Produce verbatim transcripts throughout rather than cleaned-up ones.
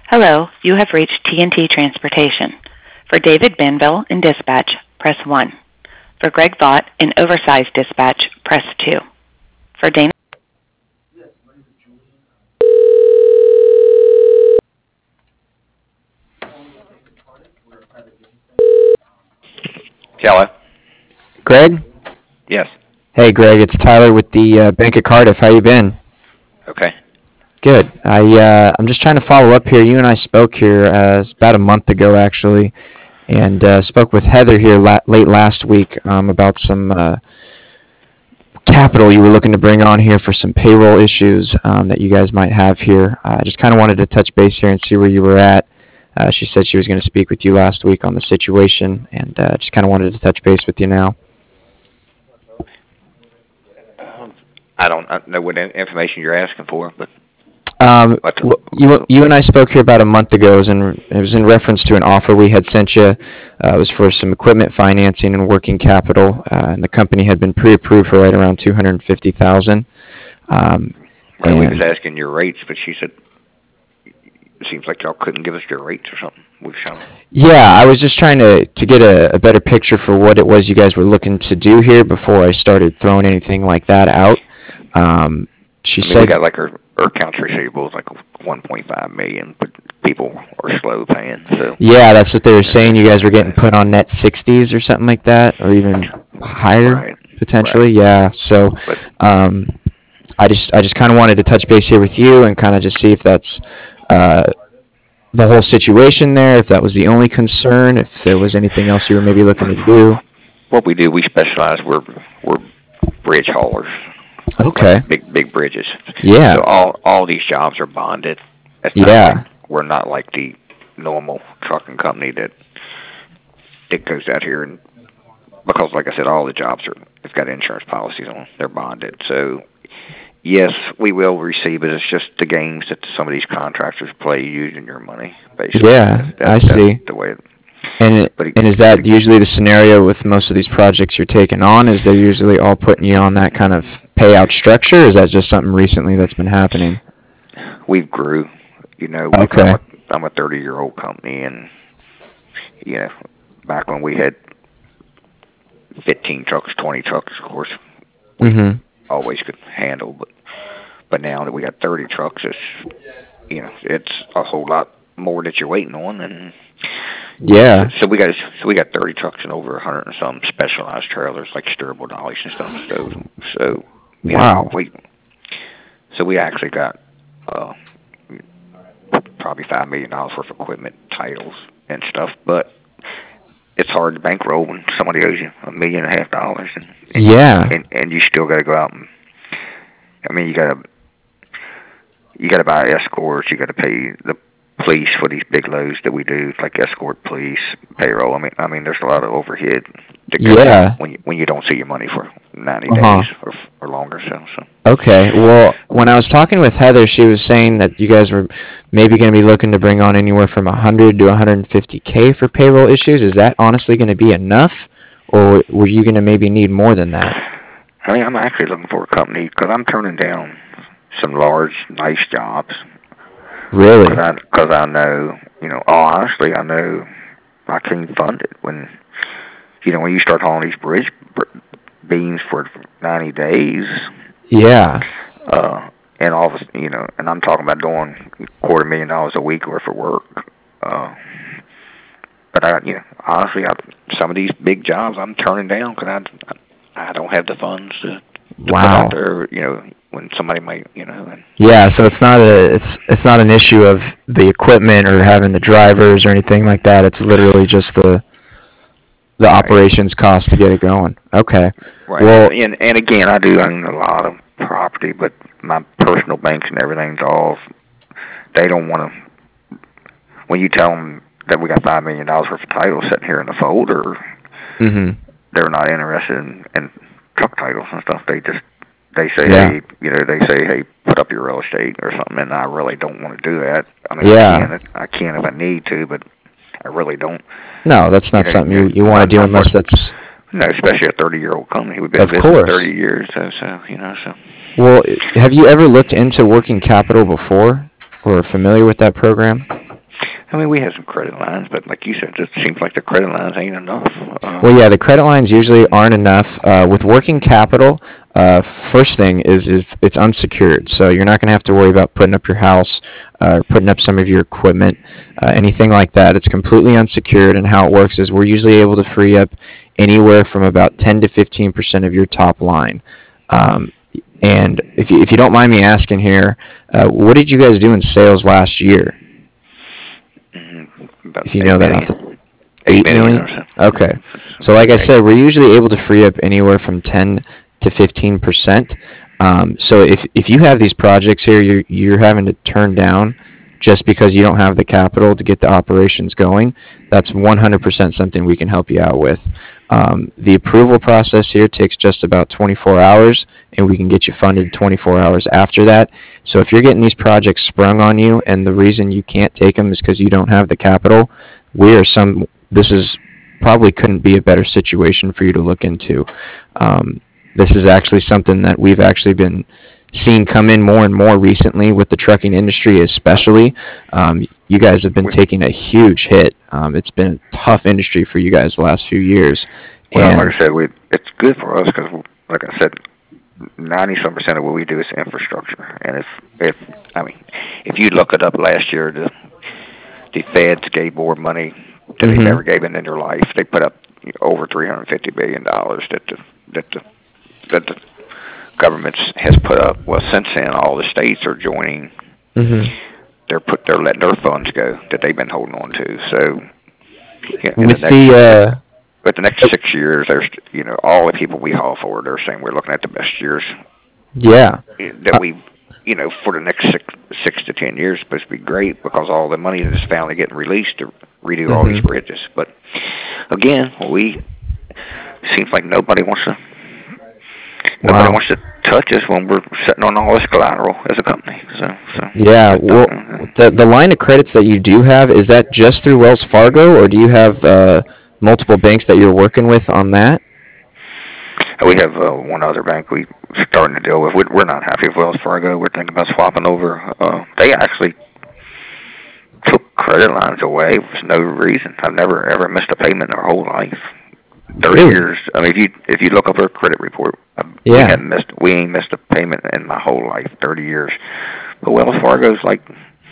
Hello, you have reached T and T Transportation. For David Benville in dispatch, press one. For Greg Vaught in oversized dispatch, press two. For Dana. Hello. Greg? Yes. Hey, Greg, it's Tyler with the uh, Bank of Cardiff. How you been? Okay. Good. I, uh, I'm just trying to follow up here. You and I spoke here uh, about a month ago, actually, and uh, spoke with Heather here la- late last week um, about some uh, capital you were looking to bring on here for some payroll issues um, that you guys might have here. I uh, just kind of wanted to touch base here and see where you were at. Uh, she said she was going to speak with you last week on the situation, and uh, just kind of wanted to touch base with you now. Um, I don't know what information you're asking for, but Um, you you and I spoke here about a month ago. It was in it was in reference to an offer we had sent you. Uh, it was for some equipment financing and working capital, uh, and the company had been pre-approved for right around two hundred fifty thousand. Um, well, we was asking your rates, but she said it seems like y'all couldn't give us your rates or something. We've shown. Yeah, I was just trying to to get a, a better picture for what it was you guys were looking to do here before I started throwing anything like that out. Um, she I mean, said we got like our, our accounts receivable is like one point five million, but people are slow paying. So yeah, that's what they were saying. You guys were getting put on net sixties or something like that, or even higher right. potentially. Right. Yeah. So, um, I just I just kind of wanted to touch base here with you and kind of just see if that's uh, the whole situation there, if that was the only concern, if there was anything else you were maybe looking to do. What we do, we specialize. We're we're bridge haulers. Okay. Like big big bridges. Yeah. So all all these jobs are bonded. It's not yeah. Like, we're not like the normal trucking company that that goes out here and because, like I said, all the jobs are it's got insurance policies on them. They're bonded. So yes, we will receive it. It's just the games that some of these contractors play using your money, basically. Yeah, that's, I see. That's the way. It, and it, it, and is that usually the scenario with most of these projects you're taking on? Is they're usually all putting you on that kind of payout structure? Or is that just something recently that's been happening? We've grew. You know, okay. I'm a, I'm a thirty-year-old company, and you know, back when we had fifteen trucks, twenty trucks, of course, we mm-hmm. always could handle. But but now that we got thirty trucks, it's you know, it's a whole lot more that you're waiting on, and yeah. So, so we got so we got thirty trucks and over a hundred and some specialized trailers like steerable dollies and stuff. So so you wow. know, we so we actually got uh, probably five million dollars worth of equipment, titles, and stuff, but it's hard to bankroll when somebody owes you a million and a half dollars, and, and yeah, and, and you still got to go out and I mean you got to you got to buy escorts, you got to pay the police for these big loads that we do, like escort police, payroll. I mean, I mean, there's a lot of overhead that goes yeah. when you when you don't see your money for ninety uh-huh. days or or longer. So, so. Okay. Well, when I was talking with Heather, she was saying that you guys were maybe going to be looking to bring on anywhere from one hundred to one hundred fifty K for payroll issues. Is that honestly going to be enough, or were you going to maybe need more than that? I mean, I'm actually looking for a company because I'm turning down some large, nice jobs. Really? Because I, I know, you know, oh, honestly, I know I can fund it when, you know, when you start hauling these bridge beams for ninety days. Yeah. Uh, and all of you know, and I'm talking about doing quarter million dollars a week worth of work. Uh, but I, you know, honestly, I, some of these big jobs I'm turning down because I, I don't have the funds to, to wow. put out there. You know, when somebody might, you know. And, yeah, so it's not a it's it's not an issue of the equipment or having the drivers or anything like that. It's literally just the the right. operations cost to get it going. Okay. Right. Well, and and again, I do own a lot of property, but my personal banks and everything's all. They don't want to. When you tell them that we got five million dollars worth of titles sitting here in the folder, mm-hmm. they're not interested in, in truck titles and stuff. They just they say, yeah. hey, you know, they say, hey, put up your real estate or something, and I really don't want to do that. I mean, yeah. I can, I can if I need to, but I really don't. No, that's not you know, something you, you want to do unless that's. No, especially a thirty-year-old company. We've been of in course. business thirty years, so, so you know, so. Well, have you ever looked into working capital before, or familiar with that program? I mean, we have some credit lines, but like you said, it seems like the credit lines ain't enough. Uh, Well, yeah, the credit lines usually aren't enough. Uh, with working capital, uh, first thing is, is it's unsecured, so you're not going to have to worry about putting up your house, uh, or putting up some of your equipment, uh, anything like that. It's completely unsecured, and how it works is we're usually able to free up anywhere from about ten to fifteen percent of your top line. Um, and if you, if you don't mind me asking here, uh, what did you guys do in sales last year? About If you know that off million. the Eight eight million? million or so. Okay. So like I said, we're usually able to free up anywhere from ten to fifteen percent. Um, so if if you have these projects here you're you're having to turn down just because you don't have the capital to get the operations going, that's one hundred percent something we can help you out with. Um, the approval process here takes just about twenty-four hours, and we can get you funded twenty-four hours after that. So if you're getting these projects sprung on you, and the reason you can't take them is because you don't have the capital, we are some. This is probably couldn't be a better situation for you to look into. Um, this is actually something that we've actually been seeing come in more and more recently with the trucking industry, especially. Um, you guys have been taking a huge hit. Um, it's been a tough industry for you guys the last few years. Well, And like I said, we it's good for us because, like I said, ninety some percent of what we do is infrastructure. And if if I mean, if you look it up last year, the the feds gave more money that Mhm. they never gave in their life. They put up over three hundred fifty billion dollars that the that the that the government has put up. Well, since then, all the states are joining. Mhm. They're put they're letting their funds go that they've been holding on to. So, yeah, in with the next, the uh, but the next six years, there's you know all the people we haul for, they're saying we're looking at the best years yeah, that we, you know, for the next six six to ten years, supposed to be great because all the money is finally getting released to redo all these Mhm. bridges. But again, we seems like nobody wants to. Nobody Wow. wants to touch us when we're sitting on all this collateral as a company. So, so Yeah, but, well, uh, the the line of credits that you do have, is that just through Wells Fargo, or do you have uh, multiple banks that you're working with on that? we have uh, one other bank we starting to deal with. We- We're not happy with Wells Fargo. We're thinking about swapping over. Uh, they actually took credit lines away for no reason. I've never ever missed a payment in our whole life. Thirty Really? years. I mean, if you if you look up our credit report, um, we Yeah. haven't missed we ain't missed a payment in my whole life. Thirty years. But Wells Fargo's like,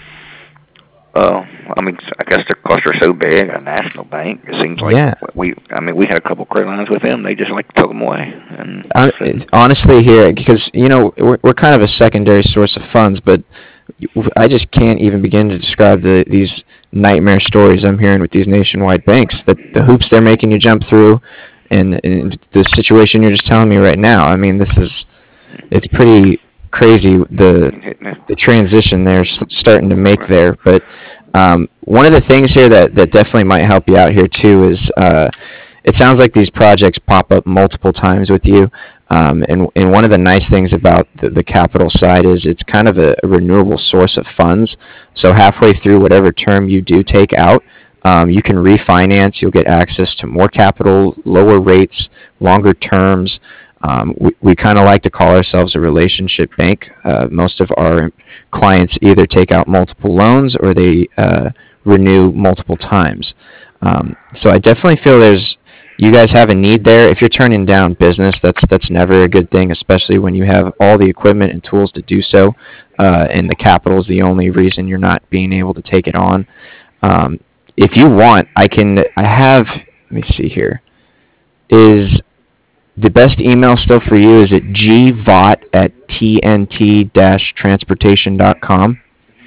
uh, I mean, I guess because they're so big, a national bank. It seems like Yeah. we. I mean, we had a couple credit lines with them. They just like took them away. And Hon- so, Honestly, here, because you know we're we're kind of a secondary source of funds, but I just can't even begin to describe the these nightmare stories I'm hearing with these nationwide banks. That the hoops they're making you jump through, and, and the situation you're just telling me right now. I mean, this is it's pretty crazy the the transition they're s- starting to make there. But um, one of the things here that, that definitely might help you out here too is uh, it sounds like these projects pop up multiple times with you. Um, and, and one of the nice things about the, the capital side is it's kind of a, a renewable source of funds. So halfway through whatever term you do take out, um, you can refinance. You'll get access to more capital, lower rates, longer terms. Um, we we kind of like to call ourselves a relationship bank. Uh, most of our clients either take out multiple loans or they uh, renew multiple times. Um, so I definitely feel there's you guys have a need there. If you're turning down business, that's that's never a good thing, especially when you have all the equipment and tools to do so, uh, and the capital is the only reason you're not being able to take it on. Um, if you want, I can. I have. Let me see here. Is the best email still for you? Is it gvot at t n t dash transportation dot com?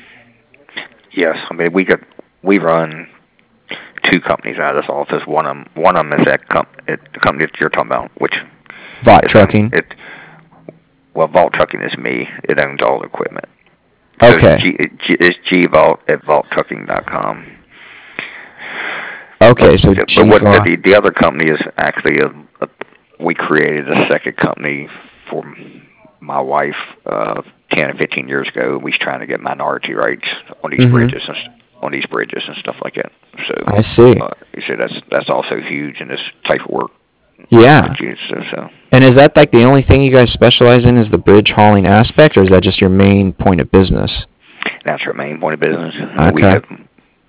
yes, I mean we got we run two companies out of this office. One of them, one of them is that com- it, the company that you're talking about, which Vought is, Trucking. It well, Vault Trucking is me. It owns all the equipment. So Okay. it's, G, it, G, it's gvault at vault trucking dot com. Okay, so But, but what gvot. the, the other company is actually a, a we created a second company for my wife uh, ten or fifteen years ago. We was trying to get minority rights on these Mhm. bridges and st- on these bridges and stuff like that. So I see. Uh, you see, that's that's also huge in this type of work. Yeah. that you- So, so And is that like the only thing you guys specialize in is the bridge hauling aspect, or is that just your main point of business? that's our main point of business. We Okay. have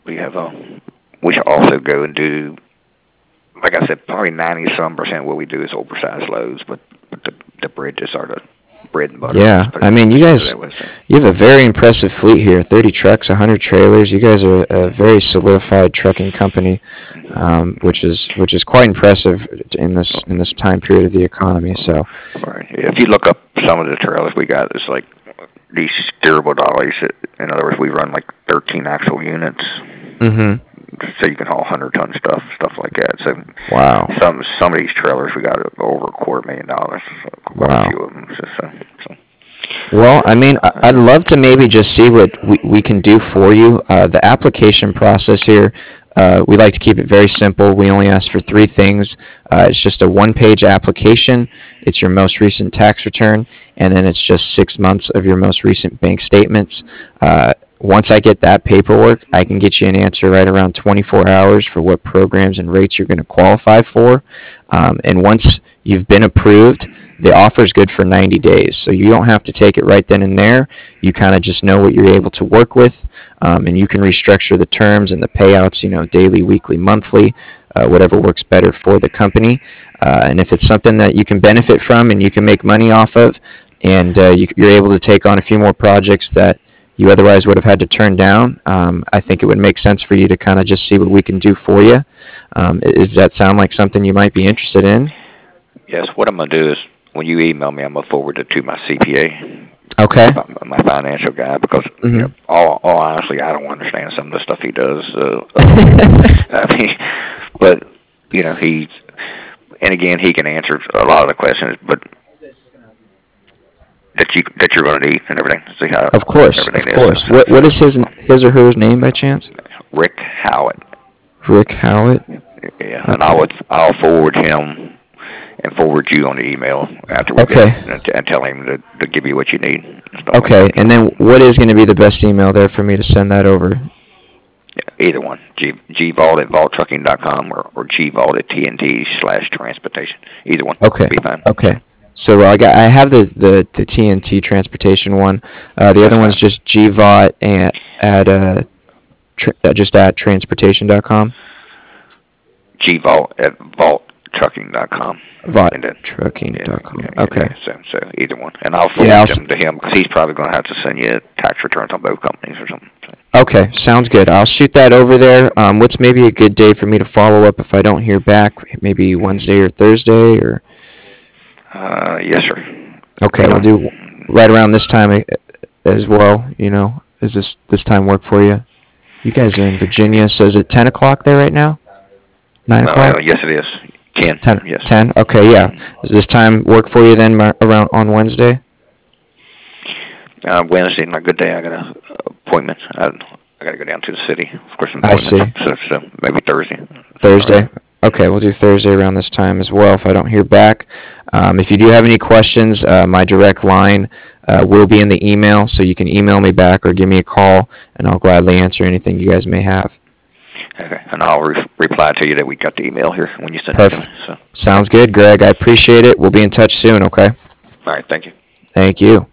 we have a. We should also go and do. Like I said, probably ninety some percent of what we do is oversized loads, but, but the the bridges are the bread and butter. Yeah, I mean, you guys, you have a very impressive fleet here. thirty trucks, one hundred trailers. You guys are a very solidified trucking company, um, which is which is quite impressive in this in this time period of the economy. So, right. If you look up some of the trailers we got, it's like these steerable dollies. In other words, we run like thirteen axle units. Mm-hmm. So you can haul hundred ton stuff, stuff like that. So wow, some some of these trailers we got over a quarter million dollars. Quite wow. a few of them. So, so, so. Well, I mean, I'd love to maybe just see what we, we can do for you. Uh, the application process here, uh, we like to keep it very simple. We only ask for three things. Uh, it's just a one-page application. It's your most recent tax return, and then it's just six months of your most recent bank statements. Uh, Once I get that paperwork, I can get you an answer right around twenty-four hours for what programs and rates you're going to qualify for. Um, and once you've been approved, the offer is good for ninety days. So you don't have to take it right then and there. You kind of just know what you're able to work with, um, and you can restructure the terms and the payouts, you know, daily, weekly, monthly, uh, whatever works better for the company. Uh, and if it's something that you can benefit from and you can make money off of, and uh, you, you're able to take on a few more projects that you otherwise would have had to turn down, um, I think it would make sense for you to kind of just see what we can do for you. Um, does that sound like something you might be interested in? Yes, what I'm going to do is when you email me, I'm going to forward it to my C P A. Okay. My, my financial guy, because mm-hmm. you know, all, all honestly, I don't understand some of the stuff he does. Uh, I mean, but, you know, he, and again, he can answer a lot of the questions, but that you that you're going to need and everything. See how of course, everything of course. Is. What what is his his or her name by chance? Rick Howitt. Rick Howitt. Yeah, and I would I'll forward him and forward you on the email after we okay. get it and, and tell him to, to give you what you need. Okay, like and then what is going to be the best email there for me to send that over? Yeah, either one. G gvault at vault trucking dot com or or gvault at tnt slash transportation. Either one. Okay. Be fine. Okay. So I got I have the, the, the T N T transportation one. Uh, the other one's just gvault at at uh, tr- uh, just at transportation dot com. Gvault at vault trucking dot com. vault trucking dot com. Yeah, yeah, okay. Yeah, so, so either one, and I'll forward yeah, them to him because he's probably going to have to send you tax returns on both companies or something. So. Okay, sounds good. I'll shoot that over there. Um, what's maybe a good day for me to follow up if I don't hear back? Maybe Wednesday or Thursday or. Uh, yes, sir. Okay, we'll do right around this time as well. You know, does this this time work for you? You guys are in Virginia, so is it ten o'clock there right now? Nine uh, o'clock? Yes, it is. Ten. Ten. Yes. Ten. Okay, yeah. Does this time work for you then, around on Wednesday? Uh, Wednesday, not a good day. I got an appointment. I, I got to go down to the city. Of course, I see. So, so maybe Thursday. Thursday. Okay, we'll do Thursday around this time as well if I don't hear back. Um, if you do have any questions, uh, my direct line uh, will be in the email, so you can email me back or give me a call, and I'll gladly answer anything you guys may have. Okay, and I'll re- reply to you that we got the email here when you send Perfect. it to me. So. Sounds good, Greg. I appreciate it. We'll be in touch soon, okay? All right, thank you. Thank you.